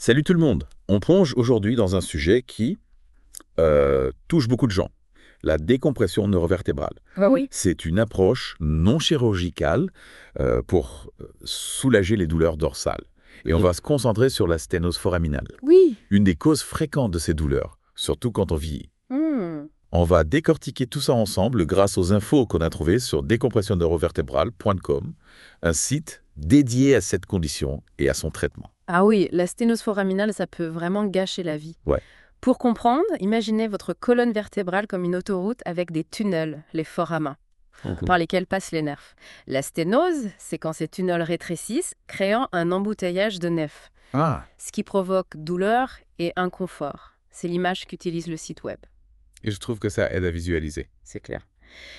Salut tout le monde. On plonge aujourd'hui dans un sujet qui touche beaucoup de gens, la décompression neurovertébrale. Ah oui. C'est une approche non chirurgicale pour soulager les douleurs dorsales. Et on va se concentrer sur la sténose foraminale, Oui. une des causes fréquentes de ces douleurs, surtout quand on vieillit. Hmm. On va décortiquer tout ça ensemble grâce aux infos qu'on a trouvées sur décompressionneurovertébrale.com, un site dédié à cette condition et à son traitement. Ah oui, la sténose foraminale, ça peut vraiment gâcher la vie. Ouais. Pour comprendre, imaginez votre colonne vertébrale comme une autoroute avec des tunnels, les foramins, par lesquels passent les nerfs. La sténose, c'est quand ces tunnels rétrécissent, créant un embouteillage de nerfs, Ah, ce qui provoque douleur et inconfort. C'est l'image qu'utilise le site web. et je trouve que ça aide à visualiser. C'est clair.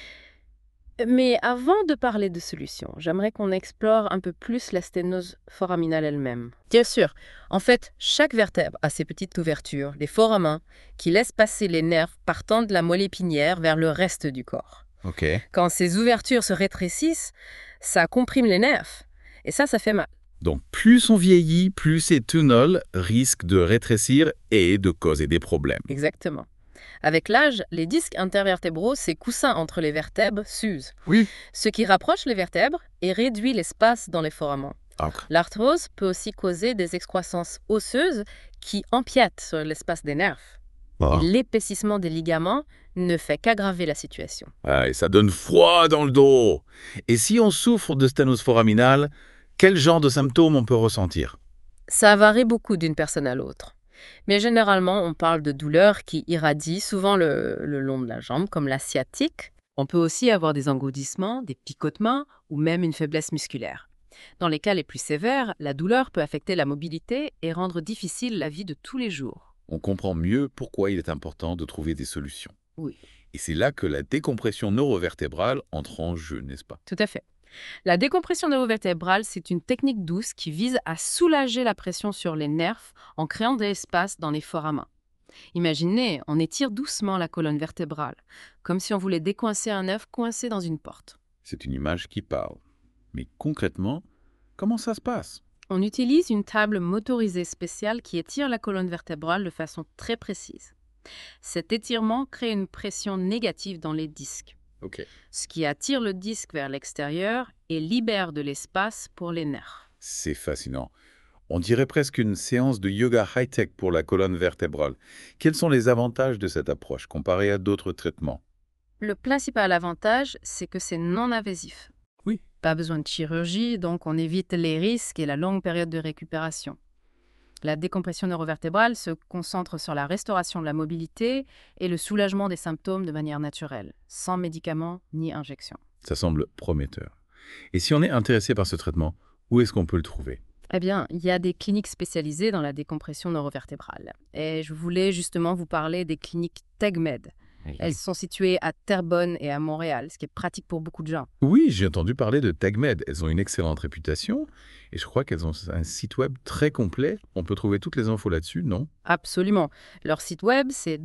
Mais avant de parler de solutions, j'aimerais qu'on explore un peu plus la sténose foraminale elle-même. Bien sûr, en fait, chaque vertèbre a ses petites ouvertures, les foramins, qui laissent passer les nerfs partant de la moelle épinière vers le reste du corps. Ok. Quand ces ouvertures se rétrécissent, ça comprime les nerfs, et ça fait mal. Donc, plus on vieillit, plus ces tunnels risquent de rétrécir et de causer des problèmes. Exactement. Avec l'âge, les disques intervertébraux, ces coussins entre les vertèbres, s'usent, Oui. ce qui rapproche les vertèbres et réduit l'espace dans les foramins. L'arthrose peut aussi causer des excroissances osseuses qui empiètent sur l'espace des nerfs. Et l'épaississement des ligaments ne fait qu'aggraver la situation. Ah, et ça donne froid dans le dos. Et si on souffre de sténose foraminale, quel genre de symptômes on peut ressentir? Ça varie beaucoup d'une personne à l'autre. Mais généralement, on parle de douleurs qui irradient souvent le long de la jambe, comme la sciatique. On peut aussi avoir des engourdissements, des picotements ou même une faiblesse musculaire. Dans les cas les plus sévères, la douleur peut affecter la mobilité et rendre difficile la vie de tous les jours. On comprend mieux pourquoi il est important de trouver des solutions. Oui, Et c'est là que la décompression neurovertébrale entre en jeu, n'est-ce pas? tout à fait. La décompression neurovertébrale, c'est une technique douce qui vise à soulager la pression sur les nerfs en créant de l'espace dans les foramins. Imaginez, on étire doucement la colonne vertébrale, comme si on voulait décoincer un œuf coincé dans une porte. C'est une image qui parle. Mais concrètement, comment ça se passe? On utilise une table motorisée spéciale qui étire la colonne vertébrale de façon très précise. Cet étirement crée une pression négative dans les disques, Ok. ce qui attire le disque vers l'extérieur et libère de l'espace pour les nerfs. C'est fascinant. On dirait presque une séance de yoga high-tech pour la colonne vertébrale. Quels sont les avantages de cette approche comparée à d'autres traitements? Le principal avantage, c'est que c'est non invasif. Oui. Pas besoin de chirurgie, donc on évite les risques et la longue période de récupération. La décompression neurovertébrale se concentre sur la restauration de la mobilité et le soulagement des symptômes de manière naturelle, sans médicaments ni injections. Ça semble prometteur. Et si on est intéressé par ce traitement, où est-ce qu'on peut le trouver? Eh bien, il y a des cliniques spécialisées dans la décompression neurovertébrale. Et je voulais justement vous parler des cliniques TegMed. Elles sont situées à Terrebonne et à Montréal, ce qui est pratique pour beaucoup de gens. Oui, j'ai entendu parler de TagMed. Elles ont une excellente réputation et je crois qu'elles ont un site web très complet. On peut trouver toutes les infos là-dessus, non? Absolument. Leur site web, c'est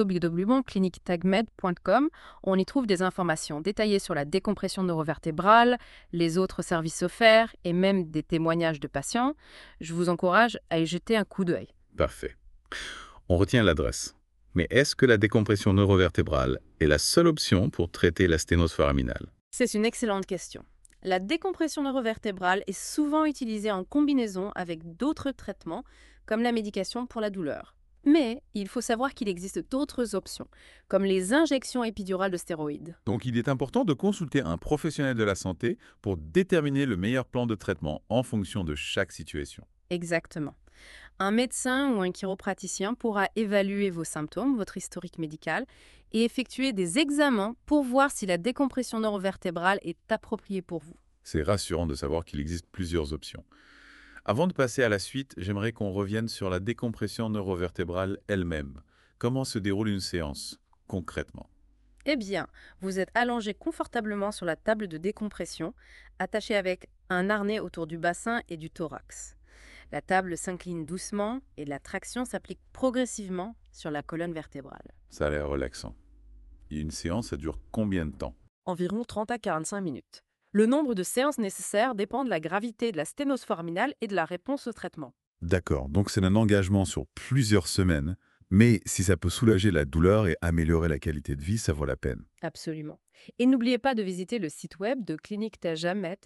www.cliniquetagmed.com. On y trouve des informations détaillées sur la décompression neurovertébrale, les autres services offerts et même des témoignages de patients. Je vous encourage à y jeter un coup d'œil. Parfait. On retient l'adresse. Mais est-ce que la décompression neurovertébrale est la seule option pour traiter la sténose foraminale? C'est une excellente question. La décompression neurovertébrale est souvent utilisée en combinaison avec d'autres traitements, comme la médication pour la douleur. Mais il faut savoir qu'il existe d'autres options, comme les injections épidurales de stéroïdes. Donc il est important de consulter un professionnel de la santé pour déterminer le meilleur plan de traitement en fonction de chaque situation. Exactement. Un médecin ou un chiropraticien pourra évaluer vos symptômes, votre historique médical, et effectuer des examens pour voir si la décompression neurovertébrale est appropriée pour vous. C'est rassurant de savoir qu'il existe plusieurs options. Avant de passer à la suite, j'aimerais qu'on revienne sur la décompression neurovertébrale elle-même. Comment se déroule une séance, concrètement? Eh bien, vous êtes allongé confortablement sur la table de décompression, attaché avec un harnais autour du bassin et du thorax. La table s'incline doucement et la traction s'applique progressivement sur la colonne vertébrale. Ça a l'air relaxant. Et une séance, ça dure combien de temps? Environ 30 à 45 minutes. Le nombre de séances nécessaires dépend de la gravité de la sténose foraminale et de la réponse au traitement. D'accord, donc c'est un engagement sur plusieurs semaines, mais si ça peut soulager la douleur et améliorer la qualité de vie, ça vaut la peine. Absolument. Et n'oubliez pas de visiter le site web de Clinique Tajmed,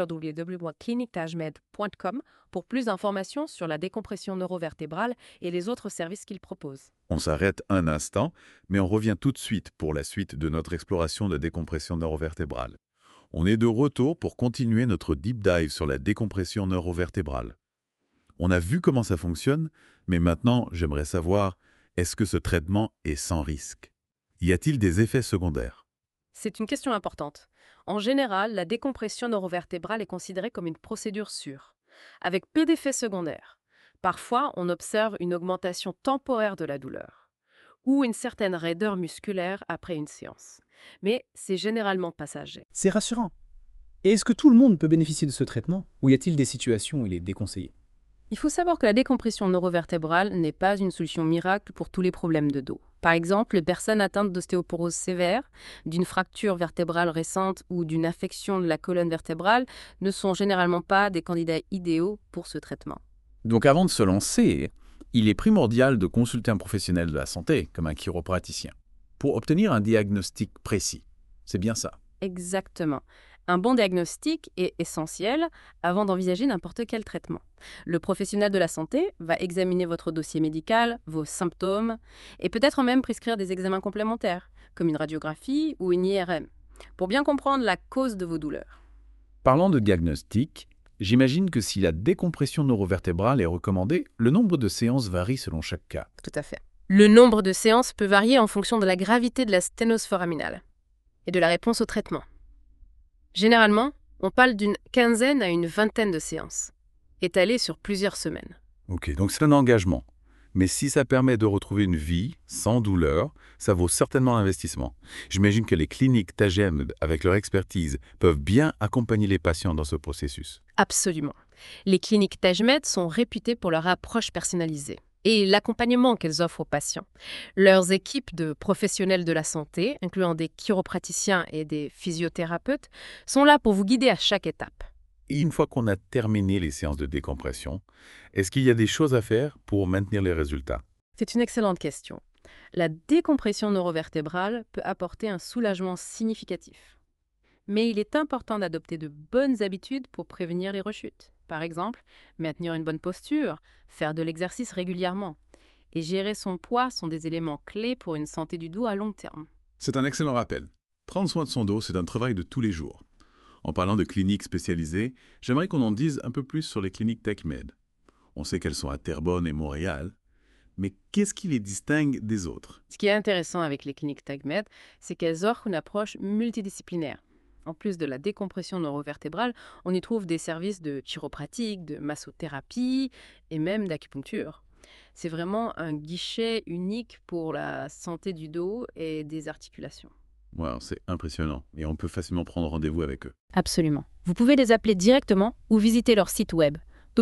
www.cliniquetajmed.com, pour plus d'informations sur la décompression neurovertébrale et les autres services qu'ils proposent. On s'arrête un instant, mais on revient tout de suite pour la suite de notre exploration de la décompression neurovertébrale. On est de retour pour continuer notre deep dive sur la décompression neurovertébrale. On a vu comment ça fonctionne, mais maintenant, j'aimerais savoir, est-ce que ce traitement est sans risque? Y a-t-il des effets secondaires? C'est une question importante. En général, la décompression neurovertébrale est considérée comme une procédure sûre, avec peu d'effets secondaires. Parfois, on observe une augmentation temporaire de la douleur ou une certaine raideur musculaire après une séance. Mais c'est généralement passager. C'est rassurant. Et est-ce que tout le monde peut bénéficier de ce traitement ou y a-t-il des situations où il est déconseillé? Il faut savoir que la décompression neurovertébrale n'est pas une solution miracle pour tous les problèmes de dos. Par exemple, les personnes atteintes d'ostéoporose sévère, d'une fracture vertébrale récente ou d'une affection de la colonne vertébrale ne sont généralement pas des candidats idéaux pour ce traitement. Donc avant de se lancer, il est primordial de consulter un professionnel de la santé, comme un chiropraticien, pour obtenir un diagnostic précis. C'est bien ça. Exactement. Un bon diagnostic est essentiel avant d'envisager n'importe quel traitement. Le professionnel de la santé va examiner votre dossier médical, vos symptômes, et peut-être même prescrire des examens complémentaires, comme une radiographie ou une IRM, pour bien comprendre la cause de vos douleurs. Parlant de diagnostic, j'imagine que si la décompression neurovertébrale est recommandée, le nombre de séances varie selon chaque cas. Tout à fait. Le nombre de séances peut varier en fonction de la gravité de la sténose foraminale et de la réponse au traitement. Généralement, on parle d'une quinzaine à une vingtaine de séances, étalées sur plusieurs semaines. Ok, donc c'est un engagement. Mais si ça permet de retrouver une vie sans douleur, ça vaut certainement l'investissement. J'imagine que les cliniques Tajmed, avec leur expertise, peuvent bien accompagner les patients dans ce processus. Absolument. Les cliniques Tajmed sont réputées pour leur approche personnalisée et l'accompagnement qu'elles offrent aux patients. Leurs équipes de professionnels de la santé, incluant des chiropraticiens et des physiothérapeutes, sont là pour vous guider à chaque étape. Et une fois qu'on a terminé les séances de décompression, est-ce qu'il y a des choses à faire pour maintenir les résultats? C'est une excellente question. La décompression neurovertébrale peut apporter un soulagement significatif. Mais il est important d'adopter de bonnes habitudes pour prévenir les rechutes. Par exemple, maintenir une bonne posture, faire de l'exercice régulièrement. Et gérer son poids sont des éléments clés pour une santé du dos à long terme. C'est un excellent rappel. Prendre soin de son dos, c'est un travail de tous les jours. En parlant de cliniques spécialisées, j'aimerais qu'on en dise un peu plus sur les cliniques TechMed. On sait qu'elles sont à Terrebonne et Montréal, mais qu'est-ce qui les distingue des autres? Ce qui est intéressant avec les cliniques TechMed, c'est qu'elles offrent une approche multidisciplinaire. En plus de la décompression neurovertébrale, on y trouve des services de chiropratique, de massothérapie et même d'acupuncture. C'est vraiment un guichet unique pour la santé du dos et des articulations. Wow, c'est impressionnant et on peut facilement prendre rendez-vous avec eux. Absolument. Vous pouvez les appeler directement ou visiter leur site web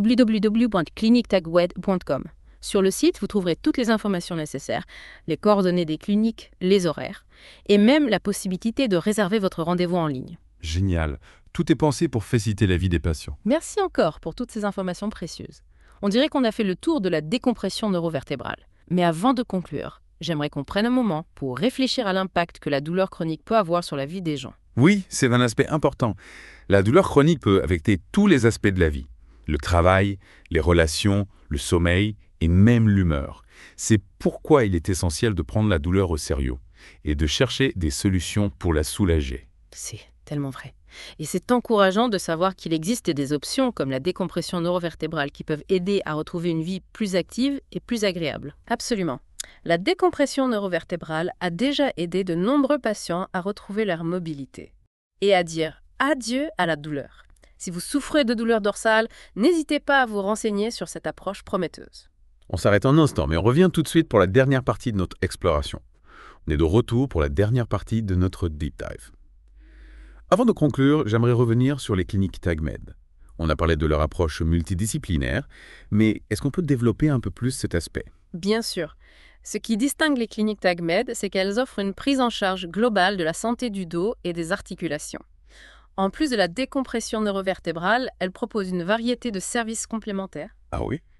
www.cliniquetajmed.com. Sur le site, vous trouverez toutes les informations nécessaires, les coordonnées des cliniques, les horaires, et même la possibilité de réserver votre rendez-vous en ligne. Génial. Tout est pensé pour faciliter la vie des patients. Merci encore pour toutes ces informations précieuses. On dirait qu'on a fait le tour de la décompression neurovertébrale. Mais avant de conclure, j'aimerais qu'on prenne un moment pour réfléchir à l'impact que la douleur chronique peut avoir sur la vie des gens. Oui, c'est un aspect important. La douleur chronique peut affecter tous les aspects de la vie. Le travail, les relations, le sommeil et même l'humeur. C'est pourquoi il est essentiel de prendre la douleur au sérieux et de chercher des solutions pour la soulager. C'est tellement vrai. Et c'est encourageant de savoir qu'il existe des options comme la décompression neurovertébrale qui peuvent aider à retrouver une vie plus active et plus agréable. Absolument. La décompression neurovertébrale a déjà aidé de nombreux patients à retrouver leur mobilité et à dire adieu à la douleur. Si vous souffrez de douleurs dorsales, n'hésitez pas à vous renseigner sur cette approche prometteuse. On s'arrête un instant, mais on revient tout de suite pour la dernière partie de notre exploration. On est de retour pour la dernière partie de notre deep dive. Avant de conclure, j'aimerais revenir sur les cliniques TechMed. On a parlé de leur approche multidisciplinaire, mais est-ce qu'on peut développer un peu plus cet aspect? Bien sûr. Ce qui distingue les cliniques TechMed, c'est qu'elles offrent une prise en charge globale de la santé du dos et des articulations. En plus de la décompression neurovertébrale, elles proposent une variété de services complémentaires. Ah oui?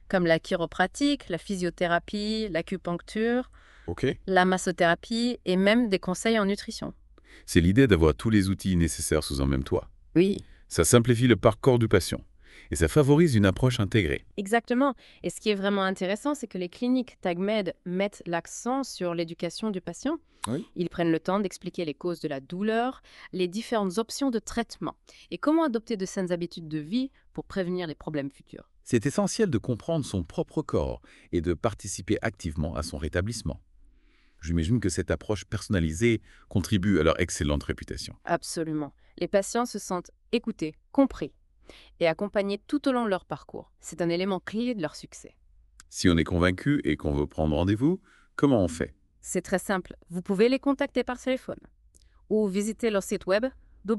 comme la chiropratique, la physiothérapie, l'acupuncture, OK. la massothérapie et même des conseils en nutrition. C'est l'idée d'avoir tous les outils nécessaires sous un même toit. Oui. Ça simplifie le parcours du patient et ça favorise une approche intégrée. Exactement. Et ce qui est vraiment intéressant, c'est que les cliniques TagMed mettent l'accent sur l'éducation du patient. Oui. Ils prennent le temps d'expliquer les causes de la douleur, les différentes options de traitement et comment adopter de saines habitudes de vie pour prévenir les problèmes futurs. C'est essentiel de comprendre son propre corps et de participer activement à son rétablissement. J'imagine que cette approche personnalisée contribue à leur excellente réputation. Absolument. Les patients se sentent écoutés, compris et accompagnés tout au long de leur parcours. C'est un élément clé de leur succès. Si on est convaincu et qu'on veut prendre rendez-vous, comment on fait? C'est très simple. Vous pouvez les contacter par téléphone ou visiter leur site web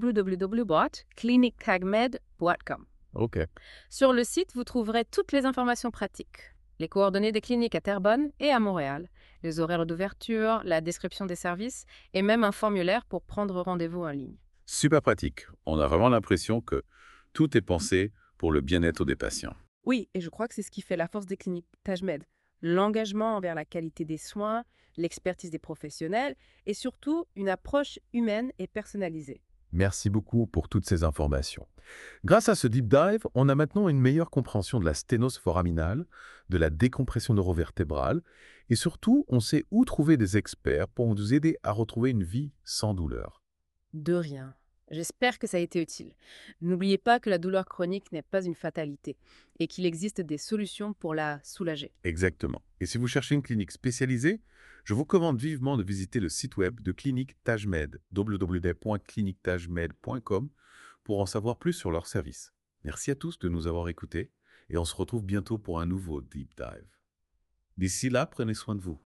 www.clinictagmed.com. OK. Sur le site, vous trouverez toutes les informations pratiques, les coordonnées des cliniques à Terrebonne et à Montréal, les horaires d'ouverture, la description des services et même un formulaire pour prendre rendez-vous en ligne. Super pratique. On a vraiment l'impression que tout est pensé pour le bien-être des patients. Oui, et je crois que c'est ce qui fait la force des cliniques TagMed. L'engagement envers la qualité des soins, l'expertise des professionnels et surtout une approche humaine et personnalisée. Merci beaucoup pour toutes ces informations. Grâce à ce deep dive, on a maintenant une meilleure compréhension de la sténose foraminale, de la décompression neurovertébrale et surtout, on sait où trouver des experts pour nous aider à retrouver une vie sans douleur. De rien. J'espère que ça a été utile. N'oubliez pas que la douleur chronique n'est pas une fatalité et qu'il existe des solutions pour la soulager. Exactement. Et si vous cherchez une clinique spécialisée, je vous recommande vivement de visiter le site web de Clinique TagMed, www.clinictagmed.com, pour en savoir plus sur leurs services. Merci à tous de nous avoir écoutés et on se retrouve bientôt pour un nouveau Deep Dive. D'ici là, prenez soin de vous.